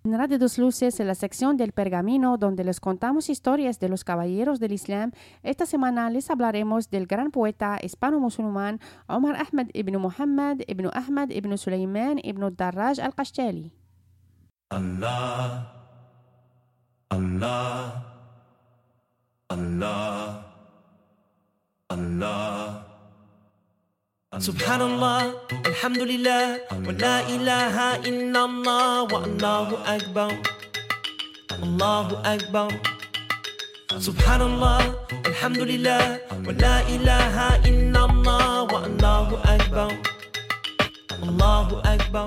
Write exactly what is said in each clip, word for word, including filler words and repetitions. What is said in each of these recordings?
En Radio Dos Luces, en la sección del Pergamino, donde les contamos historias de los caballeros del Islam, esta semana les hablaremos del gran poeta hispano-musulmán Omar Ahmed ibn Muhammad ibn Ahmad ibn Sulaiman ibn Darraj al-Qashtali. Allah, Allah, Allah, Allah. Subhanallah, alhamdulillah, wa la ilaha illallah, wa Allahu akbar, Allahu akbar. Subhanallah, alhamdulillah, wa la ilaha illallah, wa Allahu akbar, Allahu akbar.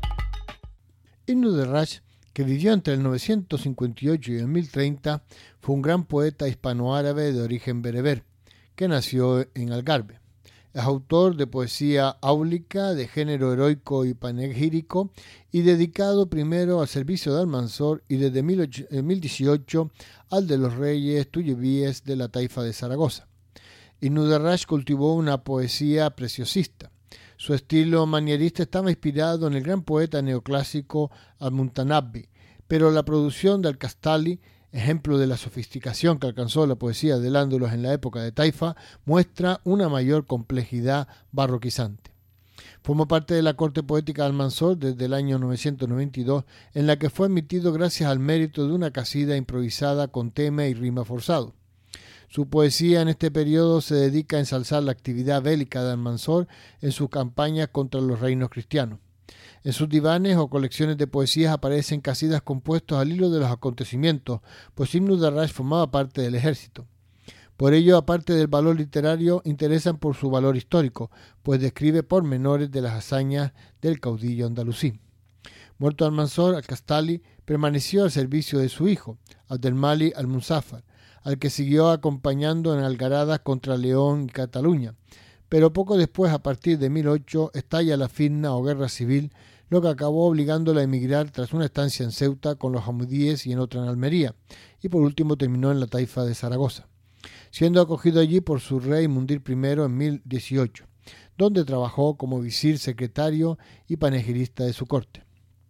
Ibn Darraj, que vivió entre el novecientos cincuenta y ocho y el mil treinta, fue un gran poeta hispanoárabe de origen bereber, que nació en Algarve. Es autor de poesía áulica, de género heroico y panegírico, y dedicado primero al servicio de Almanzor y desde mil dieciocho al de los reyes tuyubíes de la taifa de Zaragoza. Ibn Darraj cultivó una poesía preciosista. Su estilo manierista estaba inspirado en el gran poeta neoclásico Al-Mutanabbi, pero la producción de Al-Qashtali, ejemplo de la sofisticación que alcanzó la poesía del Andalus en la época de Taifa, muestra una mayor complejidad barroquizante. Formó parte de la corte poética de Almanzor desde el año novecientos noventa y dos, en la que fue admitido gracias al mérito de una casida improvisada con tema y rima forzado. Su poesía en este periodo se dedica a ensalzar la actividad bélica de Almanzor en sus campañas contra los reinos cristianos. En sus divanes o colecciones de poesías aparecen casidas compuestos al hilo de los acontecimientos, pues Ibn Darraj formaba parte del ejército. Por ello, aparte del valor literario, interesan por su valor histórico, pues describe pormenores de las hazañas del caudillo andalusí. Muerto Almanzor, Al-Qashtali permaneció al servicio de su hijo, Abdelmalik al-Muzaffar, al que siguió acompañando en algaradas contra León y Cataluña. Pero poco después, a partir de mil ocho, estalla la fitna o guerra civil, lo que acabó obligándolo a emigrar tras una estancia en Ceuta con los hamudíes y en otra en Almería, y por último terminó en la taifa de Zaragoza, siendo acogido allí por su rey Mundir primero en mil dieciocho, donde trabajó como visir secretario y panegirista de su corte.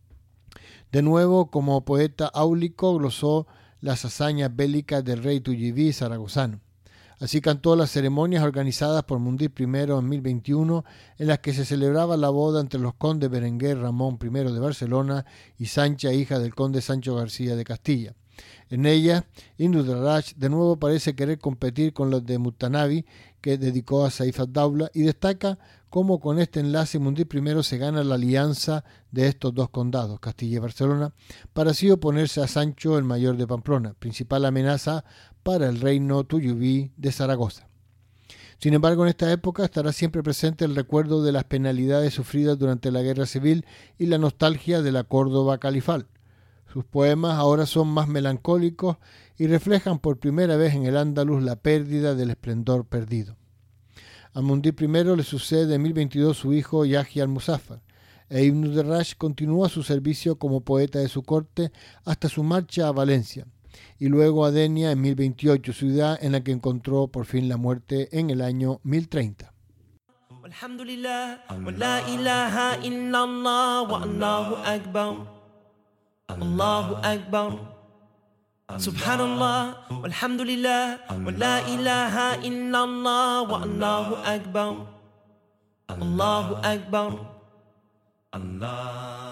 De nuevo, como poeta áulico, glosó las hazañas bélicas del rey tuyibí zaragozano. Así cantó las ceremonias organizadas por Mundir primero en mil veintiuno, en las que se celebraba la boda entre los condes Berenguer Ramón primero de Barcelona y Sancha, hija del conde Sancho García de Castilla. En ella, Ibn Darraj de nuevo parece querer competir con los de Mutanabbi, que dedicó a Saif ad-Daula, y destaca cómo con este enlace Mundir primero se gana la alianza de estos dos condados, Castilla y Barcelona, para así oponerse a Sancho el Mayor de Pamplona, principal amenaza para el reino tuyubí de Zaragoza. Sin embargo, en esta época estará siempre presente el recuerdo de las penalidades sufridas durante la guerra civil y la nostalgia de la Córdoba califal. Sus poemas ahora son más melancólicos y reflejan por primera vez en el Andalus la pérdida del esplendor perdido. A Mundir primero le sucede en mil veintidós su hijo Yahya al-Muzaffar, e Ibn Darraj continúa su servicio como poeta de su corte hasta su marcha a Valencia, y luego a Denia en mil veintiocho, ciudad en la que encontró por fin la muerte en el año mil treinta. Alhamdulillah, wa la ilaha illallah, wa Allahu akbar, Allahu akbar. Subhanallah, walhamdulillah, wa la ilaha illallah, wa Allahu akbar, Allahu akbar, Allah.